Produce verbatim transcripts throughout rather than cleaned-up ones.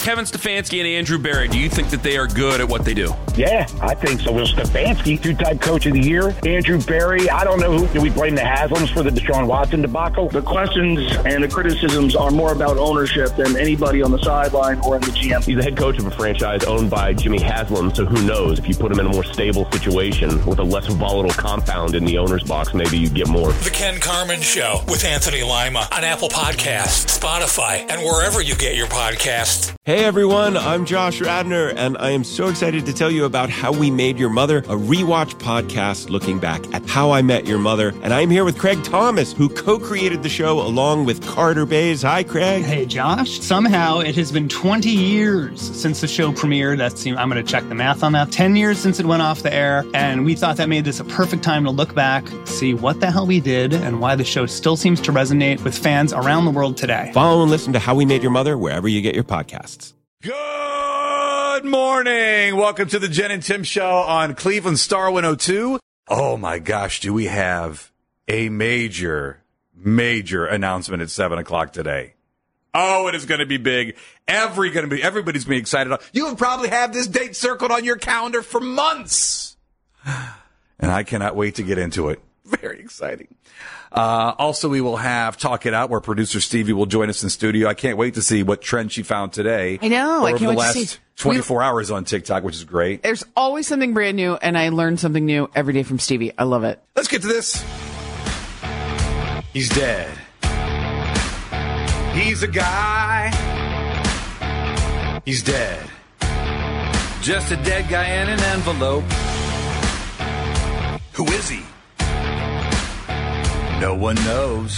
Kevin Stefanski and Andrew Berry, do you think that they are good at what they do? Yeah, I think so. Well, Stefanski, two-time coach of the year. Andrew Berry, I don't know who. Do we blame the Haslams for the Deshaun Watson debacle? The questions and the criticisms are more about ownership than anybody on the sideline or in the G M. He's the head coach of a franchise owned by Jimmy Haslam, so who knows? If you put him in a more stable situation with a less volatile compound in the owner's box, maybe you get more. The Ken Carman Show with Anthony Lima on Apple Podcasts, Spotify, and wherever you get your podcasts. Hey everyone, I'm Josh Radner, and I am so excited to tell you about How We Made Your Mother, a rewatch podcast looking back at How I Met Your Mother. And I'm here with Craig Thomas, who co-created the show along with Carter Bays. Hi, Craig. Hey, Josh. Somehow it has been twenty years since the show premiered. That's, I'm going to check the math on that. ten years since it went off the air, and we thought that made this a perfect time to look back, see what the hell we did, and why the show still seems to resonate with fans around the world today. Follow and listen to How We Made Your Mother wherever you get your podcasts. Good morning. Welcome to the Jen and Tim Show on Cleveland Star one oh two. Oh, my gosh, do we have a major, major announcement at seven o'clock today. Oh, it is going to be big. Every going to be everybody's going to be excited. You will probably have this date circled on your calendar for months. And I cannot wait to get into it. Very exciting. Uh, also, we will have Talk It Out, where producer Stevie will join us in studio. I can't wait to see what trend she found today. I know. I can't over wait the last to see. twenty-four we, hours on TikTok, which is great. There's always something brand new, and I learn something new every day from Stevie. I love it. Let's get to this. He's dead. He's a guy. He's dead. Just a dead guy in an envelope. Who is he? No one knows.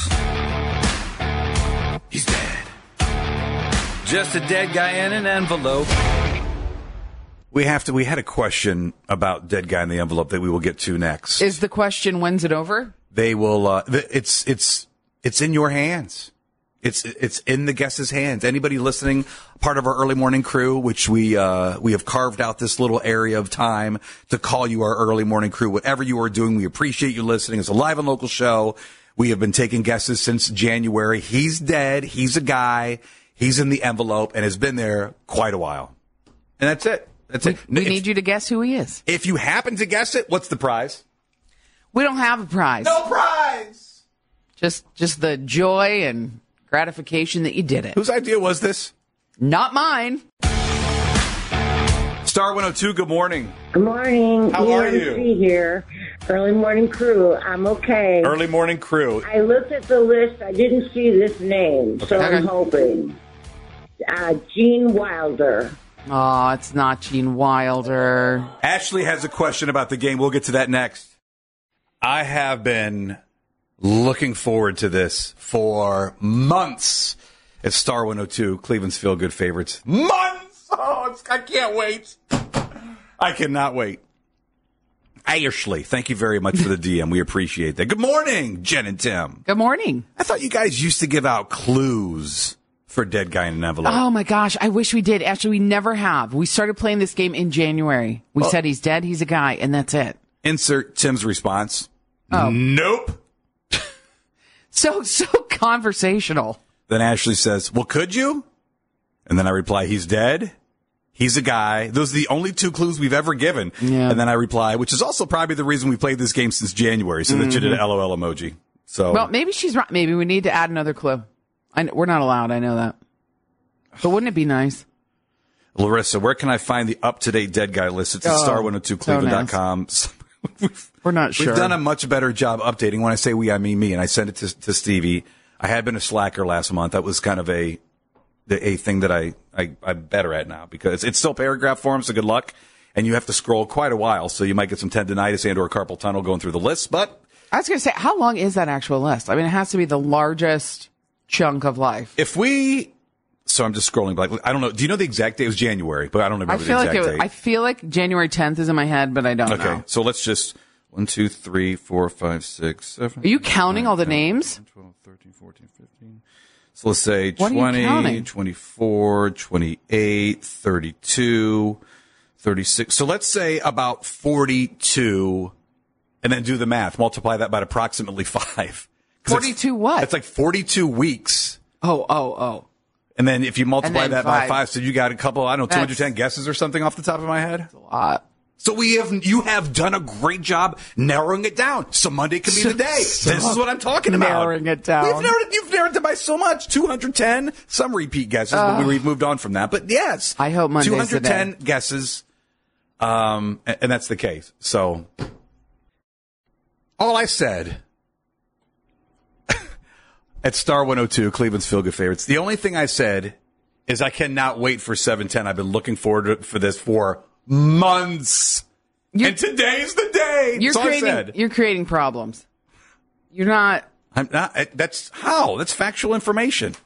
He's dead. Just a dead guy in an envelope. We have to. We had a question about dead guy in the envelope that we will get to next. Is the question, when's it over? They will. Uh, it's it's it's in your hands. It's it's in the guest's hands. Anybody listening, part of our early morning crew, which we uh, we have carved out this little area of time to call you our early morning crew. Whatever you are doing, we appreciate you listening. It's a live and local show. We have been taking guesses since January. He's dead. He's a guy. He's in the envelope and has been there quite a while. And that's it. That's we, it. We if, need you to guess who he is. If you happen to guess it, what's the prize? We don't have a prize. No prize. Just just the joy and gratification that you did it. Whose idea was this? Not mine. Star one oh two, good morning. Good morning. How are you? E M C here. Early morning crew. I'm okay. Early morning crew. I looked at the list. I didn't see this name, so Okay. I'm hoping. Uh, Gene Wilder. Oh, it's not Gene Wilder. Ashley has a question about the game. We'll get to that next. I have been looking forward to this for months. It's Star one oh two, Cleveland's Feel Good Favorites. Months! Oh, it's, I can't wait. I cannot wait. Ashley, thank you very much for the D M. We appreciate that. Good morning, Jen and Tim. Good morning. I thought you guys used to give out clues for Dead Guy in an Envelope. Oh, my gosh. I wish we did. Actually, we never have. We started playing this game in January. We Well- said he's dead, he's a guy, and that's it. Insert Tim's response. Oh. Nope. So, so conversational. Then Ashley says, well, could you? And then I reply, he's dead. He's a guy. Those are the only two clues we've ever given. Yeah. And then I reply, which is also probably the reason we played this game since January, so that you did an LOL emoji. So, Well, maybe she's right. Maybe we need to add another clue. I, we're not allowed. I know that. But wouldn't it be nice? Larissa, where can I find the up-to-date Dead Guy list? It's at Oh, star one oh two cleveland dot com. we've, We're not sure. We've done a much better job updating. When I say we, I mean me. And I sent it to, to Stevie. I had been a slacker last month. That was kind of a a thing that I, I, I'm better at now because it's still paragraph form, so good luck. And you have to scroll quite a while, so you might get some tendonitis and or carpal tunnel going through the list. But I was going to say, how long is that actual list? I mean, it has to be the largest chunk of life. if we... So I'm just scrolling back. I don't know. Do you know the exact date? It was January, but I don't remember I the feel exact like it, date. I feel like January tenth is in my head, but I don't Okay, know. so let's just one, two, three, four, five, six, seven. Are you counting all the names? twelve, thirteen, fourteen, fifteen. So let's say What are you twenty, counting? twenty-four, twenty-eight, thirty-two, thirty-six. So let's say about forty-two, and then do the math. Multiply that by approximately five. 'Cause forty-two what? It's like forty-two weeks. Oh, oh, oh. And then if you multiply And that then by five. five, so you got a couple, I don't know, two hundred ten That's- guesses or something off the top of my head? That's a lot. So we have, you have done a great job narrowing it down. So Monday can be the day. This is what I'm talking about. Narrowing it down. We've narrowed, you've narrowed it by so much. two hundred ten, some repeat guesses, uh, but we've moved on from that. But yes. I hope Monday's two hundred ten the day. guesses. Um, and, and that's the case. So all I said at Star one oh two, Cleveland's Feel Good Favorites, the only thing I said is I cannot wait for seven ten. I've been looking forward to, for this for months. You're, and today's the day. You're That's all I creating. said. You're creating problems. You're not. I'm not. That's how. That's factual information.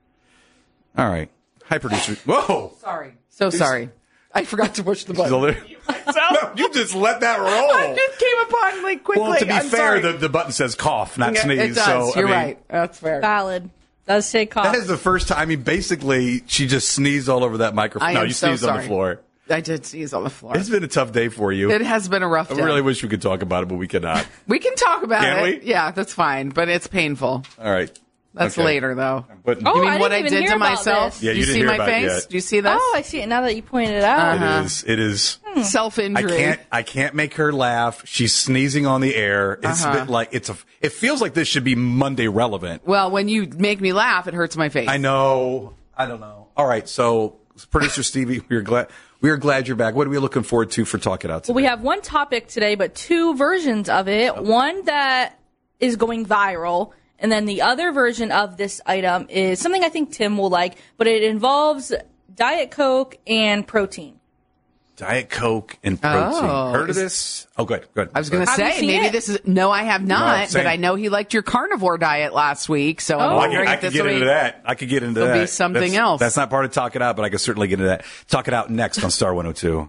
All right. Hi, producer. Whoa. Sorry. So sorry. I forgot to push the button. No, you just let that roll. I just came upon like quickly. Well, to be I'm fair, sorry. the, the button says cough, not Yeah, sneeze. It does. So You're I mean, right. That's fair. Valid. Does say cough. That is the first time. I mean, basically, she just sneezed all over that microphone. I no, am you so sneezed on sorry. the floor. I did sneeze on the floor. It's been a tough day for you. It has been a rough I day. really wish we could talk about it, but we cannot. We can talk about Can it. we? Yeah, that's fine, but it's painful. All right. That's Okay. later, though. Putting- Oh, you mean I what didn't I even did hear to about myself? this. Yeah, you Do you didn't see hear my about it face? yet. Do you see this? Oh, I see it now that you pointed it out. Uh-huh. It is. It is. Self-injury. I can't. I can't make her laugh. She's sneezing on the air. It's Uh-huh. a bit like it's a. It feels like this should be Monday relevant. Well, when you make me laugh, it hurts my face. I know. I don't know. All right. So, producer Stevie, we're glad. We are glad you're back. What are we looking forward to for Talk It Out today? Well, we have one topic today, but two versions of it. One that is going viral, and then the other version of this item is something I think Tim will like, but it involves Diet Coke and protein. Diet Coke and protein. Oh. Heard of this? Oh, good. Good. I was going to Have you say, seen maybe it? this is. No, I have not, same. but I know he liked your carnivore diet last week, so I'm Oh. Well, I wondering could, I if could this get will into be- that. I could get into There'll that. be something That's- else. That's not part of Talk It Out, but I could certainly get into that. Talk It Out next on Star one oh two.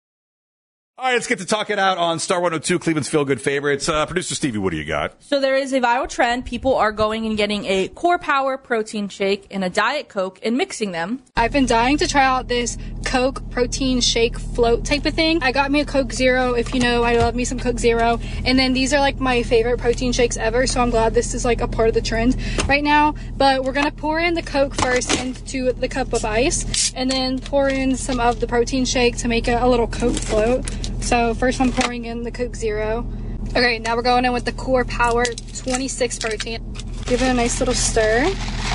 All right, let's get to Talk It Out on Star one oh two, Cleveland's Feel Good Favorites. Uh, Producer Stevie, what do you got? So there is a viral trend. People are going and getting a Core Power protein shake and a Diet Coke and mixing them. I've been dying to try out this Coke protein shake float type of thing. I got me a Coke Zero. If you know, I love me some Coke Zero. And then these are like my favorite protein shakes ever. So I'm glad this is like a part of the trend right now. But we're going to pour in the Coke first into the cup of ice and then pour in some of the protein shake to make it a little Coke float. So first I'm pouring in the Coke Zero. Okay, now we're going in with the Core Power twenty-six protein. Give it a nice little stir.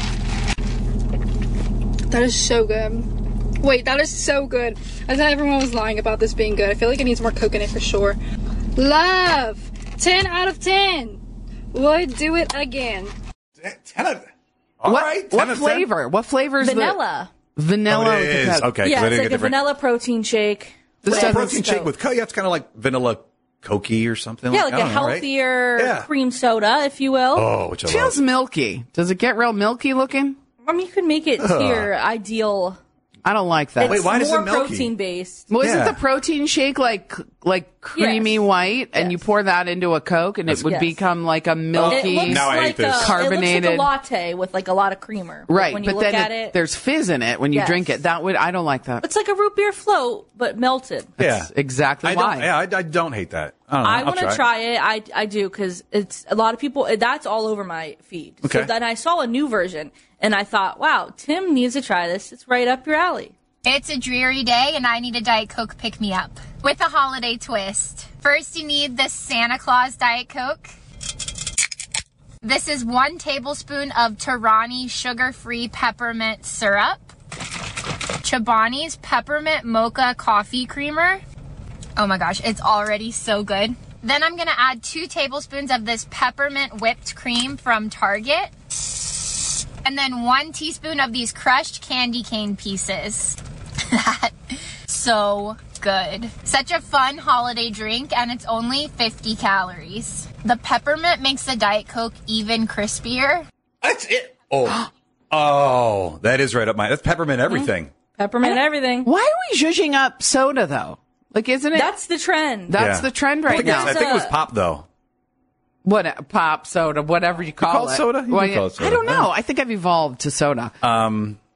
That is so good. Wait, that is so good. I thought everyone was lying about this being good. I feel like it needs more Coke in it for sure. Love! ten out of ten! Would do it again. ten of, all what right, ten what of ten. flavor? What flavor is Vanilla. the vanilla? Oh, it with the is. Coke? Okay, 'cause I Yeah, didn't it's get like a different- vanilla protein shake. This with Oh, doesn't- protein shake Coke. with Coke. Yeah, it's kind of like vanilla Cokey or something. Yeah, like, like I a don't know, right? healthier Yeah. cream soda, if you will. Oh, which I Feels love. milky. Does it get real milky looking? I mean, you could make it to your ideal. I don't like that. It's Wait, why does more it milky? protein based. Well, isn't Yeah. the protein shake like like creamy Yes. white, and you Yes. pour that into a Coke, and it would Yes. become like a It milky, looks Now I hate like this. a, It looks carbonated- like a latte with like a lot of creamer. Like, right? when you But look then at it, it, there's fizz in it when you Yes. drink it. That would I don't like that. it's like a root beer float, but melted. Yeah, That's exactly I why. don't. Yeah, I, I don't hate that. I, don't know. I I'll want to try. try it. I, I do because it's a lot of people. That's all over my feed. Okay. So then I saw a new version and I thought, wow, Tim needs to try this. It's right up your alley. It's a dreary day and I need a Diet Coke pick-me-up with a holiday twist. First, you need the Santa Claus Diet Coke. This is one tablespoon of Torani sugar-free peppermint syrup. Chobani's peppermint mocha coffee creamer. Oh my gosh, it's already so good. Then I'm gonna add two tablespoons of this peppermint whipped cream from Target. And then one teaspoon of these crushed candy cane pieces. So good. Such a fun holiday drink, and it's only fifty calories. The peppermint makes the Diet Coke even crispier. That's it. Oh, oh, that is right up my. That's peppermint everything. Peppermint everything. Why are we zhuzhing up soda though? Like, isn't it? That's the trend. That's Yeah. the trend I right think, now. it's- I think it was pop though. What uh, pop soda, whatever you call, call it it. soda? You Well, can yeah, call it soda. I don't know. I think I've evolved to soda. Um,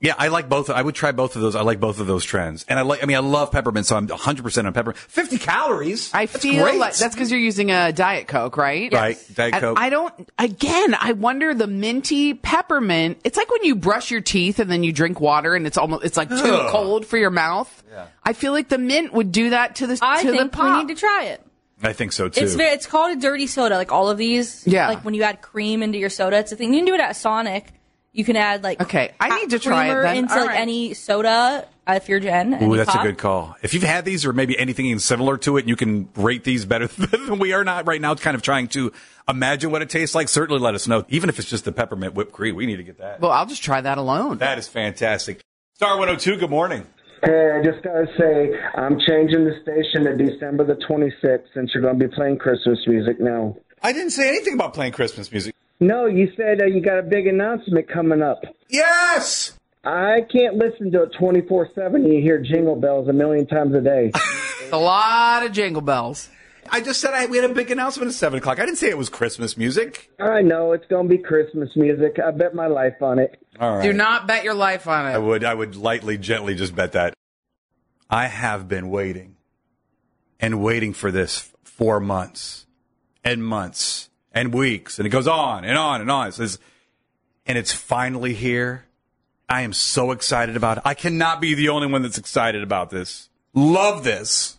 Yeah, I like both. I would try both of those. I like both of those trends. And I like, I mean, I love peppermint, so I'm one hundred percent on peppermint. fifty calories. I that's feel great. like that's because you're using a Diet Coke, right? Right, Diet And Coke. I don't, again, I wonder the minty peppermint. It's like when you brush your teeth and then you drink water and it's almost, it's like too Ugh. cold for your mouth. Yeah. I feel like the mint would do that to the, I to the think pop. we need to try it. I think so, too. It's very, it's called a dirty soda, like all of these. Yeah. Like when you add cream into your soda, it's a thing. You can do it at Sonic. You can add like okay, I need to try it creamer then. into All like right. any soda uh, if you're Jen. Ooh, any that's pop. a good call. If you've had these or maybe anything even similar to it, and you can rate these better than we are not right now, kind of trying to imagine what it tastes like, certainly let us know. Even if it's just the peppermint whipped cream, we need to get that. Well, I'll just try that alone. That is fantastic. Star one oh two, good morning. Hey, I just got to say, I'm changing the station to December the twenty-sixth since you're going to be playing Christmas music now. I didn't say anything about playing Christmas music. No, you said uh, you got a big announcement coming up. Yes! I can't listen to it twenty-four seven. You hear jingle bells a million times a day. It's a lot of jingle bells. I just said I, we had a big announcement at seven o'clock. I didn't say it was Christmas music. I know, it's going to be Christmas music. I bet my life on it. All right. Do not bet your life on I it. would, I would lightly, gently just bet that. I have been waiting and waiting for this for months and months and weeks, and it goes on and on and on. It says, and it's finally here. I am so excited about it. I cannot be the only one that's excited about this. Love this.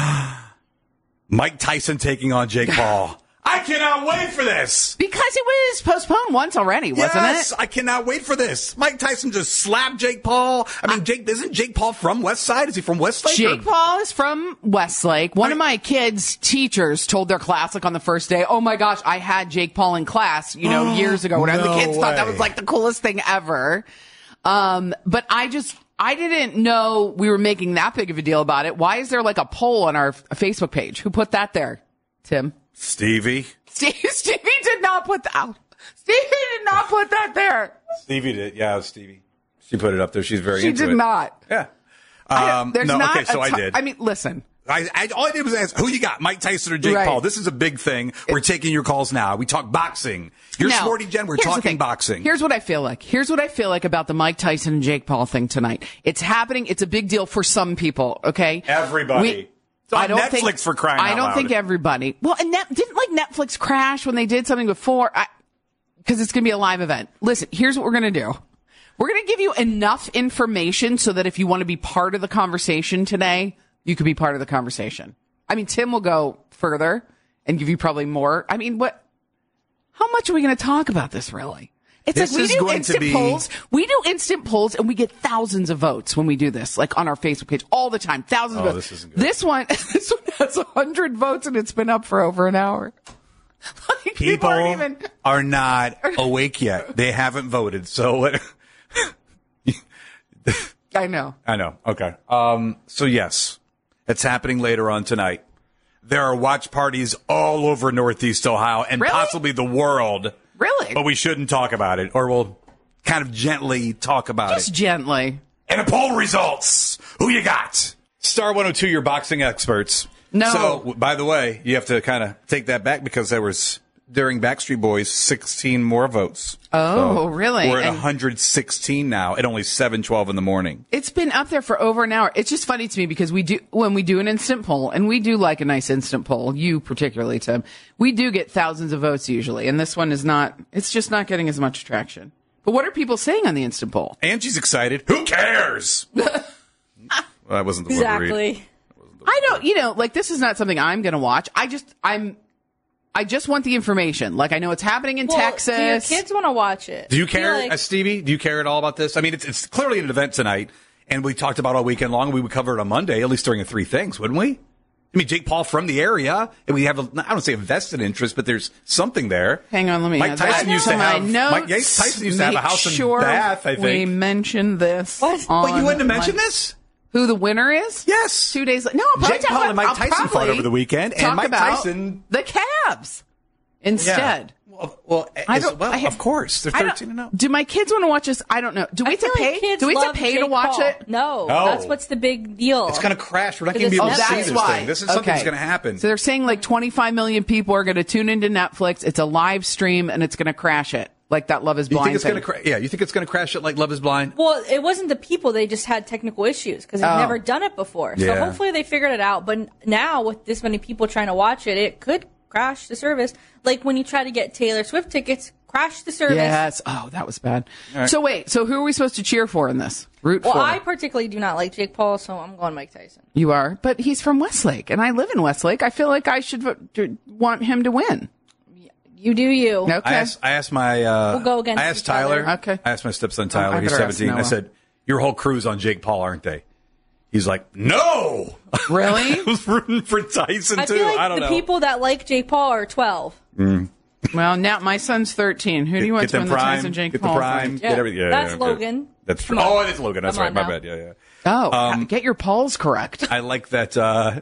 Mike Tyson taking on Jake Paul. I cannot wait for this. Because it was postponed once already, wasn't yes, it? I cannot wait for this. Mike Tyson just slapped Jake Paul. I mean, Jake isn't Jake Paul from West Side? Is he from Westlake? Jake or? Paul is from Westlake. One of my kids' teachers told their class, like on the first day, oh my gosh, I had Jake Paul in class, you know, years ago. Whatever. No the kids thought that way. was like the coolest thing ever. Um, but I just, I didn't know we were making that big of a deal about it. Why is there like a poll on our Facebook page? Who put that there, Tim? Stevie. Steve, Stevie did not put that. Stevie did not put that there. Stevie did. Yeah, it was Stevie. She put it up there. She's very She into did it. not. Yeah. I Um, don't- there's no, not okay, so a I ton- did. I mean, listen. I, I, all I did was ask, who you got, Mike Tyson or Jake Right. Paul? This is a big thing. We're taking your calls now. We talk boxing. You're Now, sporty, Jen. We're here's the talking thing. boxing. Here's what I feel like. Here's what I feel like about the Mike Tyson and Jake Paul thing tonight. It's happening. It's a big deal for some people. Okay, Everybody. We- It's on I don't Netflix think, for crying I out don't loud. think everybody. Well, and Net, didn't like Netflix crash when they did something before? Because it's going to be a live event. Listen, here's what we're going to do. We're going to give you enough information so that if you want to be part of the conversation today, you could be part of the conversation. I mean, Tim will go further and give you probably more. I mean, what? How much are we going to talk about this, really? It's This like we is do going to instant be- polls. We do instant polls, and we get thousands of votes when we do this, like on our Facebook page all the time. Thousands Oh, of votes. this isn't good. This one, this one has a hundred votes, and it's been up for over an hour. Like, People aren't even. are not awake yet. They haven't voted. So what? I know. I know. Okay. Um, so yes, it's happening later on tonight. There are watch parties all over Northeast Ohio and Really? possibly the world. Really? But we shouldn't talk about it, or we'll kind of gently talk about Just it. gently. And the poll results. Who you got? Star one oh two, your boxing experts. No. So, w- by the way, you have to kind of take that back because there was, during Backstreet Boys, sixteen more votes. Oh, So really? We're at And- one hundred sixteen now at only seven twelve in the morning. It's been up there for over an hour. It's just funny to me because we do, when we do an instant poll, and we do like a nice instant poll, you particularly, Tim, we do get thousands of votes usually. And this one is not, it's just not getting as much traction. But what are people saying on the instant poll? Angie's excited. Who cares? Well, that wasn't the word to read. Exactly. I don't, you know, like this is not something I'm going to watch. I just, I'm, I just want the information. Like I know it's happening in Well, Texas. do your kids want to watch it? Do you I feel care, like- uh, Stevie? Do you care at all about this? I mean, it's, it's clearly an event tonight, and we talked about it all weekend long. We would cover it on Monday, at least during the three things, wouldn't we? I mean, Jake Paul from the area, and we have, a, I don't say a vested interest, but there's something there. Hang on, let me Mike add Tyson that used to to my have. notes. Mike yeah, Tyson used to have a Make house sure in Bath, I we think. mentioned this. What? But you on wouldn't have mentioned my- this? Who the winner is? Yes. Two days later. No, I'll probably Jake talk Paul about- and Mike I'll Tyson fought probably over the weekend, and talk Mike about Tyson- the Cavs instead. Well, well, I as don't- well I- of course. They're I don't- thirteen and oh. Do my kids want to watch this? I don't know. Do we I have to feel like pay? kids Do we have love to pay to Jake watch Paul. it? No, No. that's what's the big deal. It's going to crash. We're not Because going to be able it's to see Netflix. this why. thing. This is something that's Okay. going to happen. So they're saying like twenty-five million people are going to tune into Netflix. It's a live stream and it's going to crash it. Like that Love is You Blind think it's thing. going to cra- yeah, you think it's going to crash it like Love is Blind? Well, it wasn't the people. They just had technical issues because they've Oh. never done it before. So Yeah. hopefully they figured it out. But now with this many people trying to watch it, it could crash the service. Like when you try to get Taylor Swift tickets, crash the service. Yes. Oh, that was bad. All right. So wait, so who are we supposed to cheer for in this? Root Well, for? I particularly do not like Jake Paul, so I'm going Mike Tyson. You are, but he's from Westlake, and I live in Westlake. I feel like I should vote, to want him to win. You do you. Okay. I asked, I asked my, uh, We'll go against I asked each other. Tyler. Okay. I asked my stepson Tyler. I He's better ask seventeen. I Noah. said, "Your whole crew's on Jake Paul, aren't they?" He's like, "No." Really? I was rooting for Tyson I too. feel like I don't the know. people that like Jake Paul are twelve. Mm. Well, now my son's thirteen. Who do you want Get to them win the prime. Tyson Jake Get the Paul prime. fight? Get everything. Yeah, That's yeah, yeah. Logan. That's Come oh, on. it is Logan. That's Come right. on My now. bad. Yeah, yeah. Oh, Um, get your polls correct. I like that. Uh,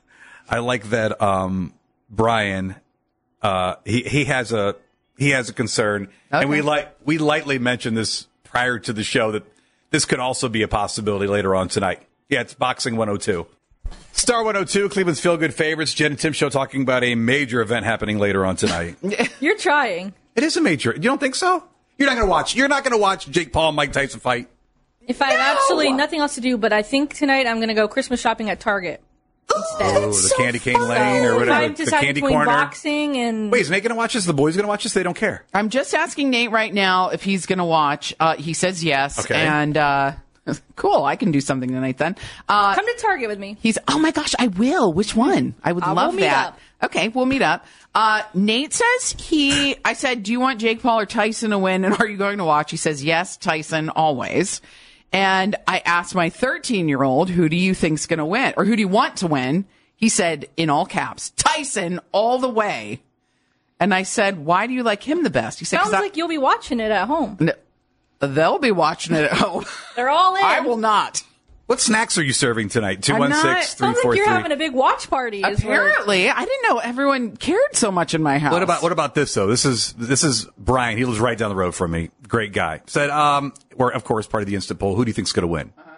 I like that. Um, Brian, uh, he he has a he has a concern, Okay. and we like we lightly mentioned this prior to the show that this could also be a possibility later on tonight. Yeah, it's Boxing one oh two. Star one oh two, Cleveland's Feel Good Favorites. Jen and Tim Show talking about a major event happening later on tonight. You're trying. It is a major. You don't think so? You're not going to watch. You're not going to watch Jake Paul and Mike Tyson fight. If I have absolutely nothing else to do, but I think tonight I'm going to go Christmas shopping at Target instead. Oh, the Candy Cane Lane or If whatever. I'm The deciding Candy between Corner. boxing and Wait, is Nate going to watch this? The boys going to watch this? They don't care. I'm just asking Nate right now if he's going to watch. Uh, he says yes. Okay. And uh, cool, I can do something tonight then. Uh, come to Target with me. He's, oh my gosh, I will. Which one? I would Uh, love we'll meet that. up. Okay, we'll meet up. Uh, Nate says he, I said, do you want Jake Paul or Tyson to win? And are you going to watch? He says, yes, Tyson, always. And I asked my thirteen year old, who do you think's going to win? Or who do you want to win? He said, in all caps, Tyson all the way. And I said, why do you like him the best? He said, Sounds 'cause I- like you'll be watching it at home. No, they'll be watching it at home. They're all in. I will not. What snacks are you serving tonight? two I'm one not- six, three Sounds four like three. you're having a big watch party. is what- Apparently, I didn't know everyone cared so much in my house. What about what about this though? This is this is Brian. He lives right down the road from me. Great guy. Said, um, we're of course part of the instant poll. Who do you think's going to win? Uh-huh.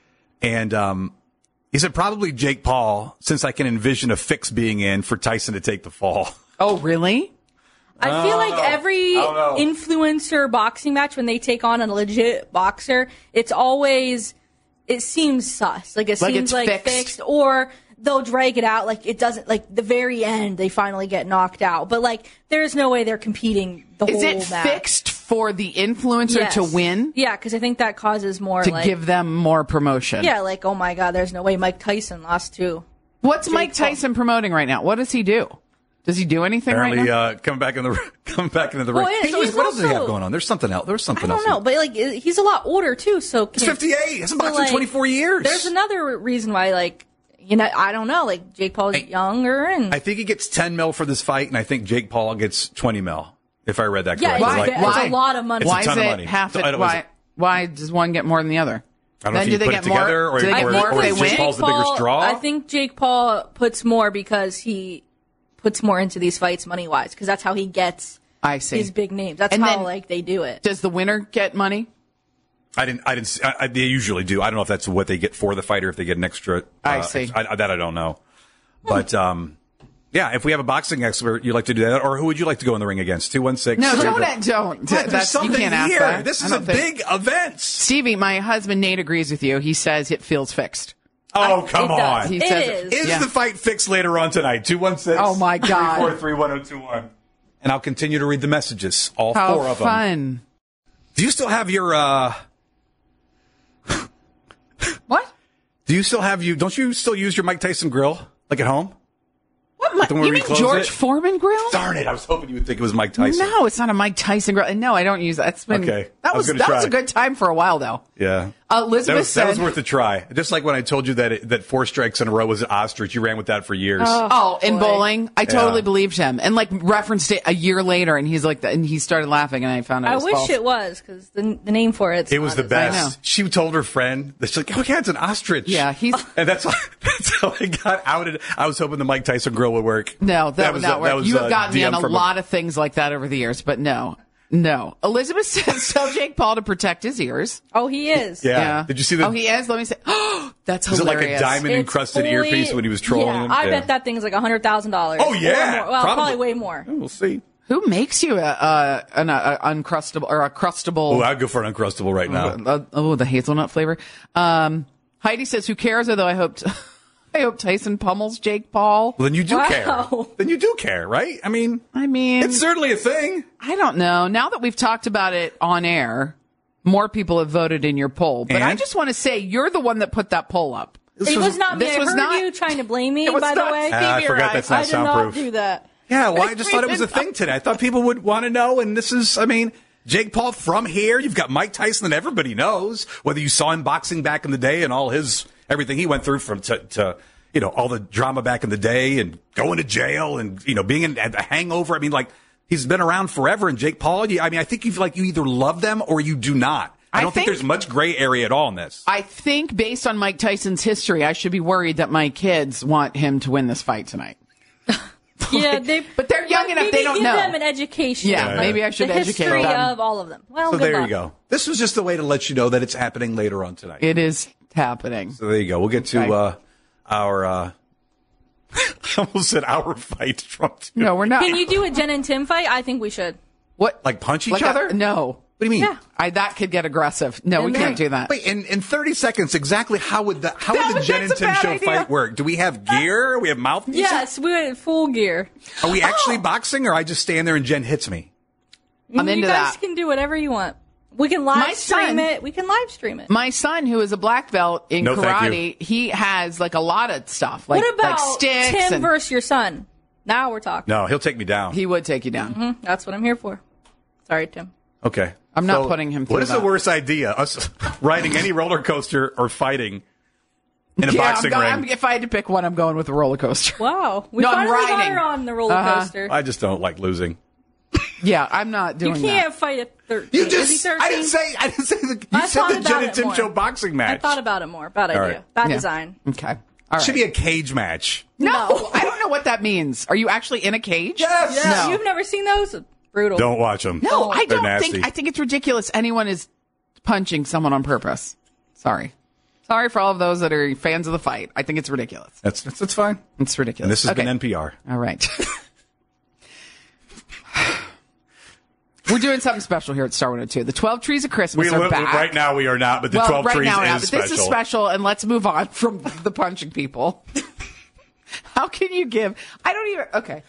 And um, he said probably Jake Paul, since I can envision a fix being in for Tyson to take the fall. Oh, really? I feel like every I don't know. influencer boxing match, when they take on a legit boxer, it's always, it seems sus. Like it Like seems it's like fixed. fixed. Or they'll drag it out. Like it doesn't, like the very end, they finally get knocked out. But like, there's no way they're competing the Is whole it match. fixed for the influencer Yes. to win? Yeah, because I think that causes more To like, give them more promotion? yeah, like, oh my God, there's no way Mike Tyson lost too. What's Jake Mike Paul. Tyson promoting right now? What does he do? Does he do anything Apparently, right now? uh, coming back in the coming back into the Well, ring. yeah, He's always- he's what else does he have also- going on? There's something else. There's I something don't else. know, but like he's a lot older too. So He's can- fifty-eight. He hasn't so, boxed in like, twenty-four years. There's another reason why, like, you know, I don't know, like Jake Paul's younger and I think he gets ten mil for this fight, and I think Jake Paul gets twenty mil. If I read that yeah, correctly. it's, Like, it's why? a lot of money. It's a Why is ton of it money. half? So, It, I don't- why? Why does one get more than the other? I don't know Then if do you they put get it together more? or, do they or, get or, more or if is they Jake win? Paul's the biggest draw. I think Jake Paul puts more because he puts more into these fights money wise, because that's how he gets I see. these big names. That's And how then- like they do it. Does the winner get money? I didn't. I didn't. See, I, I, they usually do. I don't know if that's what they get for the fighter. If they get an extra. I uh, see. I, I, that I don't know. But um, yeah, if we have a boxing expert, you'd like to do that, or who would you like to go in the ring against? Two one six. No, don't. Don't. What? There's That's, you something can't ask here. that. This I is a don't think- big event. Stevie, my husband Nate agrees with you. He says it feels fixed. Oh, come It does. on. He It says is. Is yeah. the fight fixed later on tonight? Two one six. Oh, my God. Three four three one zero two one. And I'll continue to read the messages. All How four of them. fun. Do you still have your? uh What? Do you still have you? Don't you still use your Mike Tyson grill like at home? What? My, The one you where we mean close George it? Foreman grill? Darn it! I was hoping you would think it was Mike Tyson. No, it's not a Mike Tyson grill. No, I don't use that. It's been, Okay. That I was was, gonna that try. was a good time for a while, though. Yeah. Uh, Elizabeth that was, said, that was worth a try. Just like when I told you that it, that four strikes in a row was an ostrich. You ran with that for years. "Oh, in boy. bowling, I totally Yeah. believed him," and like referenced it a year later, and he's like, and he started laughing, and I found out. I it was wish false. it was, because the, the name for it. It was the I know. best. She told her friend that she's like, "Oh yeah, it's an ostrich." Yeah, he's and that's how, that's how I got outed. I was hoping the Mike Tyson grill would work. no, that, would was not a- work. that was You have a gotten me D M on a from lot of things like that over the years, but no, no. Elizabeth says, "Tell Jake Paul to protect his ears." Oh, he is. Yeah. Did you see the? Oh, he is. Let me say. Oh, that's Was it hilarious. like a diamond It's encrusted fully- earpiece when he was trolling yeah, him? I Yeah. bet that thing's like a hundred thousand dollars. Oh, yeah, more. Well, probably. probably way more. We'll see. Who makes you a, a an a, a uncrustable or a crustable? Oh, I'd go for an uncrustable right now. Uh, oh, the hazelnut flavor. Um, Heidi says, "Who cares?" Although I hope I hope Tyson pummels Jake Paul. Well, then you do wow. care. Then you do care, right? I mean, I mean, it's certainly a thing. I don't know. Now that we've talked about it on air, more people have voted in your poll. But and? I just want to say, you're the one that put that poll up. This it was, was not me. This I was heard not, you trying to blame me, by the way. Uh, I forgot that's not I soundproof. did not do that. Yeah, well, I just thought it was a thing today. I thought people would want to know, and this is, I mean, Jake Paul from here. You've got Mike Tyson that everybody knows, whether you saw him boxing back in the day and all his, everything he went through from to, to you know, all the drama back in the day and going to jail and, you know, being in a hangover. I mean, like, he's been around forever. And Jake Paul, I mean, I think you like you either love them or you do not. I don't I think, think there's much gray area at all in this. I think based on Mike Tyson's history, I should be worried that my kids want him to win this fight tonight. Yeah, they, but they're young like, enough; they don't give know. Give them an education. Yeah, like, maybe I should the educate history them. of all of them. Well, so good there luck. you go. This was just a way to let you know that it's happening later on tonight. It is happening. So there you go. We'll get to okay. uh, our. Uh, I almost said our fight from. Two. No, we're not. Can you do a Jen and Tim fight? I think we should. What? Like punch each like other? A, no. What do you mean? Yeah. I, that could get aggressive. No, and we then, can't do that. Wait, in, in thirty seconds, exactly how would the how that would the was, Jen and Tim show idea. fight work? Do we have gear? We have mouthpieces? Yes, we went full gear. Are we actually oh. boxing, or I just stand there and Jen hits me? I'm you into guys that. can do whatever you want. We can live my stream son, it. We can live stream it. My son, who is a black belt in no, karate, he has like a lot of stuff. Like, what about like sticks Tim and, versus your son? Now we're talking. No, he'll take me down. He would take you down. Mm-hmm. That's what I'm here for. Sorry, Tim. Okay. I'm not so putting him through What is that. the worst idea? Us riding any roller coaster or fighting in a yeah, boxing I'm, ring? I'm, if I had to pick one, I'm going with the roller coaster. Wow. We no, finally I'm got riding. her on the roller uh-huh. coaster. I just don't like losing. Yeah, I'm not doing that. You can't that. fight at thirteen. You just, Is he thirteen? I didn't say, I didn't say the, you I said the Jen and Tim more. Show boxing match. I thought about it more. Bad All idea. right. Bad yeah. design. Okay. All right. Should be a cage match. No, No. I don't know what that means. Are you actually in a cage? Yes. Yes. No. You've never seen those? Brutal. Don't watch them. No, I They're don't nasty. think. I think it's ridiculous. Anyone is punching someone on purpose. Sorry. Sorry for all of those that are fans of the fight. I think it's ridiculous. That's that's, that's fine. It's ridiculous. And this has okay. been N P R. All right. We're doing something special here at Star one oh two. The twelve Trees of Christmas We, are back. Right now we are not, but the well, twelve right Trees now, is not, but special. This is special, and let's move on from the punching people. How can you give? I don't even. Okay.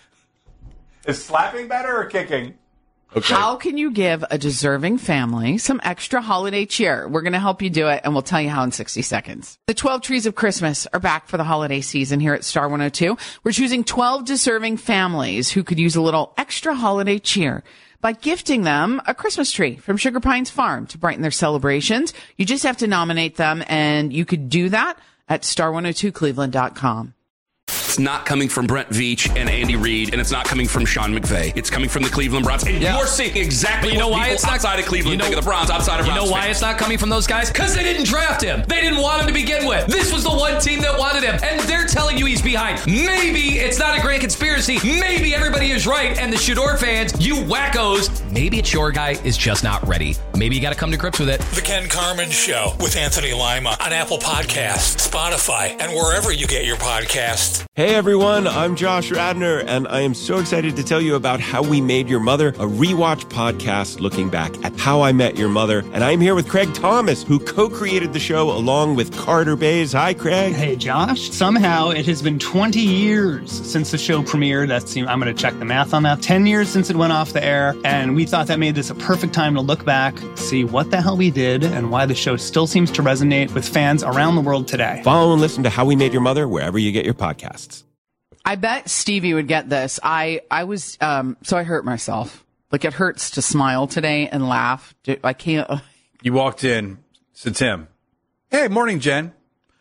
Is slapping better or kicking? Okay. How can you give a deserving family some extra holiday cheer? We're going to help you do it, and we'll tell you how in sixty seconds. The twelve Trees of Christmas are back for the holiday season here at Star one oh two. We're choosing twelve deserving families who could use a little extra holiday cheer by gifting them a Christmas tree from Sugar Pines Farm to brighten their celebrations. You just have to nominate them, and you could do that at star one oh two cleveland dot com. It's not coming from Brent Veach and Andy Reid, and it's not coming from Sean McVay. It's coming from the Cleveland Browns. And yeah. you're seeing exactly you know what why people it's not, outside of Cleveland you know, think of the Browns, outside of You Browns know why fans. it's not coming from those guys? Because they didn't draft him. They didn't want him to begin with. This was the one team that wanted him, and they're telling you he's behind. Maybe it's not a grand conspiracy. Maybe everybody is right, and the Shador fans, you wackos, maybe it's your guy is just not ready. Maybe you got to come to grips with it. The Ken Carmen Show with Anthony Lima on Apple Podcasts, Spotify, and wherever you get your podcasts. Hey everyone, I'm Josh Radner, and I am so excited to tell you about How We Made Your Mother, a rewatch podcast looking back at How I Met Your Mother. And I'm here with Craig Thomas, who co-created the show along with Carter Bays. Hi, Craig. Hey, Josh. Somehow it has been twenty years since the show premiered. That's, I'm going to check the math on that. ten years since it went off the air, and we thought that made this a perfect time to look back, see what the hell we did, and why the show still seems to resonate with fans around the world today. Follow and listen to How We Made Your Mother wherever you get your podcasts. I bet Stevie would get this. I, I was, um, so I hurt myself. Like, it hurts to smile today and laugh. I can't. Uh, you walked in, said, Tim, hey, morning, Jen.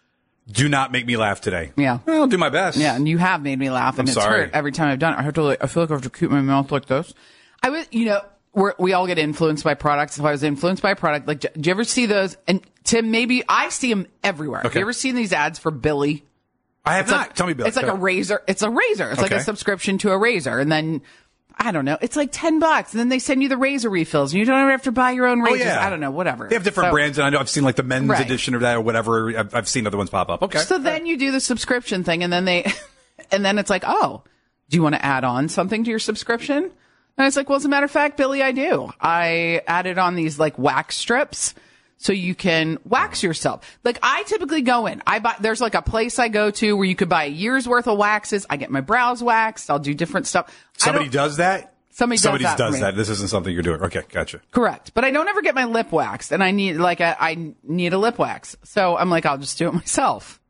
Do not make me laugh today. Yeah. Well, I'll do my best. Yeah, and you have made me laugh, and I'm it's sorry. hurt every time I've done it. I have to, like, I feel like I have to keep my mouth like this. I was, you know, we're, we all get influenced by products. If I was influenced by a product, like, do you ever see those? And Tim, maybe I see them everywhere. Okay. Have you ever seen these ads for Billy? I have it's not. Like, Tell me about it. It's like a razor. It's a razor. It's Okay. like a subscription to a razor. And then, I don't know, it's like ten bucks. And then they send you the razor refills. And you don't ever have to buy your own razors. Oh, yeah. I don't know, whatever. They have different So- brands, and I know I've seen like the men's Right. edition of that or whatever. I've, I've seen other ones pop up. Okay. So then you do the subscription thing, and then they, and then it's like, oh, do you want to add on something to your subscription? And I was like, well, as a matter of fact, Billy, I do. I added on these like wax strips so you can wax yourself. Like I typically go in, I buy, there's like a place I go to where you could buy a year's worth of waxes. I get my brows waxed. I'll do different stuff. Somebody does that? Somebody Somebody does that. does for me. that. This isn't something you're doing. Okay, gotcha. Correct. But I don't ever get my lip waxed, and I need like a, I need a lip wax. So I'm like, I'll just do it myself.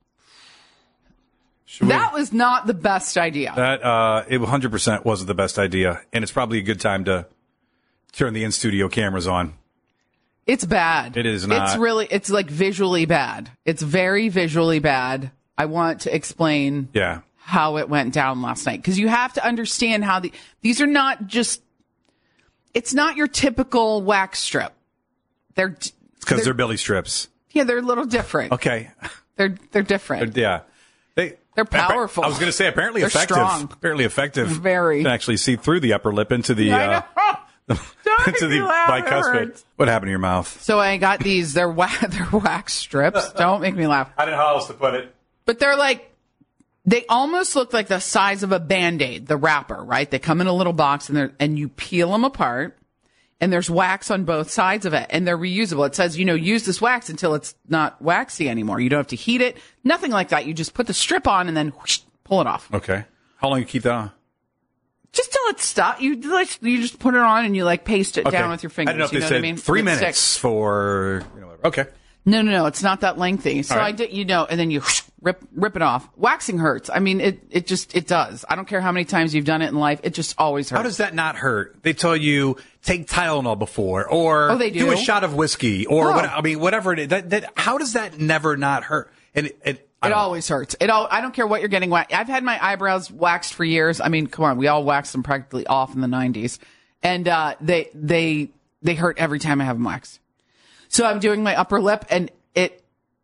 Should we- That was not the best idea. That uh, it one hundred percent wasn't the best idea, and it's probably a good time to turn the in-studio cameras on. It's bad. It is not. It's really, it's like visually bad. It's very visually bad. I want to explain Yeah. how it went down last night, because you have to understand how the these are not just. It's not your typical wax strip. They're Because they're Billy strips. yeah, they're a little different. Okay. They're they're different. Yeah. They They're powerful. I was going to say apparently They're effective. strong. Apparently effective. Very. You can actually see through the upper lip into the I uh, know. Don't into make me the laugh. It bicuspid. hurts. What happened to your mouth? So I got these. They're wa- they're wax strips. Don't make me laugh. I didn't know how else to put it. But they're like, they almost look like the size of a Band-Aid, the wrapper, right? They come in a little box and they're, and you peel them apart and there's wax on both sides of it and they're reusable. It says, you know, use this wax until it's not waxy anymore. You don't have to heat it. Nothing like that. You just put the strip on and then whoosh, pull it off. Okay. How long you keep that on? Just till it's stuck. You like, you just put it on and you like paste it Okay. down with your fingers. I don't know if you they know said what I mean? three It minutes sticks. for, you know, whatever. Okay. No, no, no. It's not that lengthy. So All right. I did, you know, and then you whoosh, rip, rip it off. Waxing hurts. I mean, it, it just, it does. I don't care how many times you've done it in life. It just always hurts. How does that not hurt? They tell you take Tylenol before, or Oh, they do? a shot of whiskey, or Oh. what, I mean, whatever it is. That, that, how does that never not hurt? And it, it, I It don't know. always hurts. It all. I don't care what you're getting waxed. I've had my eyebrows waxed for years. I mean, come on, we all waxed them practically off in the nineties, and uh, they they they hurt every time I have them waxed. So I'm doing my upper lip, and it.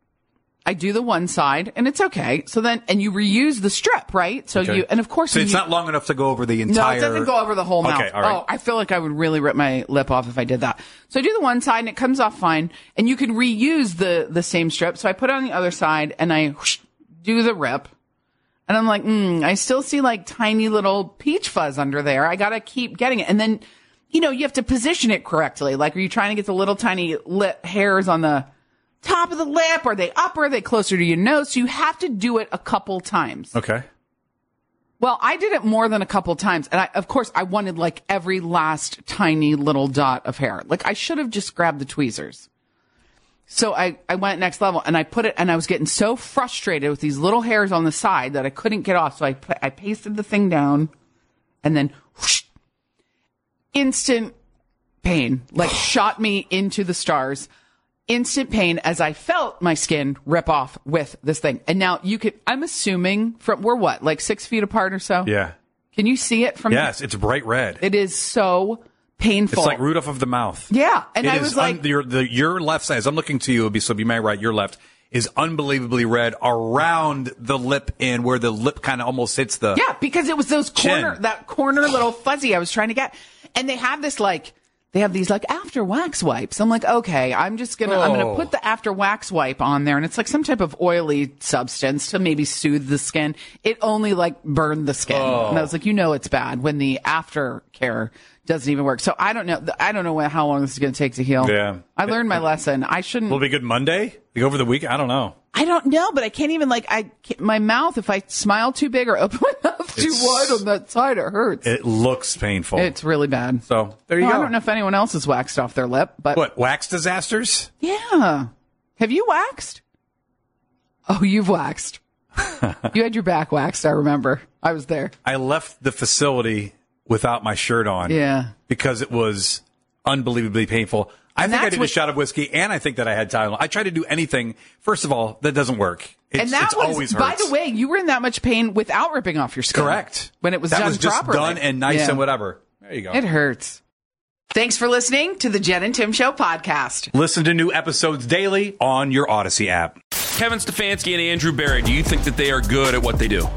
I do the one side, and it's okay. So then, and you reuse the strip, right? So Okay. you, and of course, so when it's you, not long enough to go over the No, entire. it doesn't go over the whole mouth. Okay, all right. Oh, I feel like I would really rip my lip off if I did that. So I do the one side and it comes off fine, and you can reuse the the same strip. So I put it on the other side and I whoosh, do the rip, and I'm like, mm, I still see like tiny little peach fuzz under there. I gotta keep getting it, and then you know you have to position it correctly. Like, are you trying to get the little tiny lip hairs on the top of the lip? Are they up? Or are they closer to your nose? So you have to do it a couple times. Okay. Well, I did it more than a couple times. And I, of course, I wanted like every last tiny little dot of hair. Like I should have just grabbed the tweezers. So I, I went next level and I put it, and I was getting so frustrated with these little hairs on the side that I couldn't get off. So I put, I pasted the thing down and then whoosh, instant pain, like shot me into the stars. Instant pain as I felt my skin rip off with this thing. And now you could, I'm assuming from, we're what, like six feet apart or so? Yeah. Can you see it from? Yes, it's bright red. It is so painful. It's like Rudolph of the mouth. Yeah. And It I is was like, un- your, the, your left side, as I'm looking to you, it'll be, so be my right, your left, is unbelievably red around the lip and where the lip kind of almost hits the. yeah, because it was those corner, Chin. that corner little fuzzy I was trying to get. And they have this like, they have these like after wax wipes. I'm like, okay, I'm just gonna, I'm gonna Oh. put the after wax wipe on there, and it's like some type of oily substance to maybe soothe the skin. It only like burned the skin, Oh. and I was like, you know, it's bad when the aftercare doesn't even work. So I don't know, I don't know how long this is gonna take to heal. Yeah. I learned my lesson. I shouldn't. Will it be good Monday? Like over the week? I don't know. I don't know, but I can't even like I can't- my mouth. If I smile too big or open my mouth too It's- wide on that side, it hurts. It looks painful. It's really bad. So there you Well, go. I don't know if anyone else has waxed off their lip, but What, wax disasters? yeah. Have you waxed? Oh, you've waxed. You had your back waxed. I remember. I was there. I left the facility without my shirt on. Yeah. Because it was unbelievably painful. I And think I that's did what- a shot of whiskey, and I think that I had Tylenol. I try to do anything. First of all, that doesn't work. It's, and that it's was, always by hurts. the way, you were in that much pain without ripping off your skin. Correct. When it was that done was just properly. done and nice Yeah. and whatever. There you go. It hurts. Thanks for listening to the Jen and Tim Show podcast. Listen to new episodes daily on your Odyssey app. Kevin Stefanski and Andrew Barry, do you think that they are good at what they do?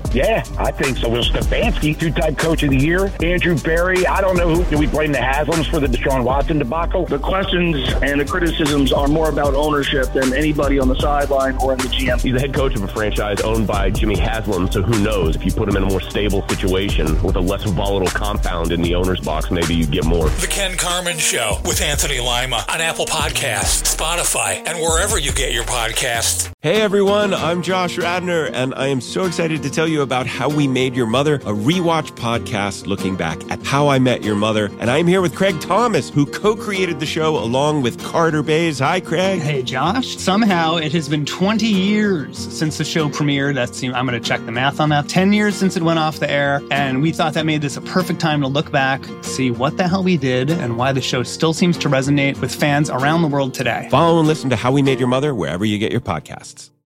Yeah, I think so. Will Stefanski, two-time coach of the year. Andrew Berry, I don't know who. Do we blame the Haslams for the Deshaun Watson debacle? The questions and the criticisms are more about ownership than anybody on the sideline or in the G M. He's the head coach of a franchise owned by Jimmy Haslam, so who knows? If you put him in a more stable situation with a less volatile compound in the owner's box, maybe you get more. The Ken Carman Show with Anthony Lima on Apple Podcasts, Spotify, and wherever you get your podcasts. Hey everyone, I'm Josh Radner, and I am so excited to tell you about How We Made Your Mother, a rewatch podcast looking back at How I Met Your Mother. And I'm here with Craig Thomas, who co-created the show along with Carter Bays. Hi, Craig. Hey, Josh. Somehow it has been twenty years since the show premiered. That's, I'm going to check the math on that. ten years since it went off the air, and we thought that made this a perfect time to look back, see what the hell we did, and why the show still seems to resonate with fans around the world today. Follow and listen to How We Made Your Mother wherever you get your podcasts.